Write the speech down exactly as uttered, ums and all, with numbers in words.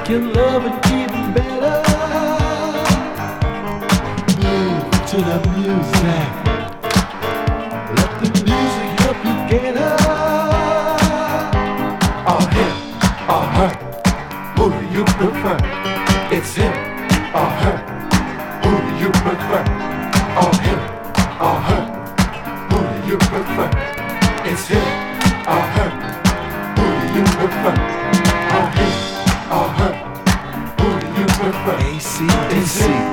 make your loving even better. Move to the music. Let the music help you get her. Or him, or her. Who do you prefer? It's him, or her. Who do you prefer? Or him, or her. Who do you prefer? It's him, or her. Who do you prefer? Or him, or her. Who do you prefer? A C D C.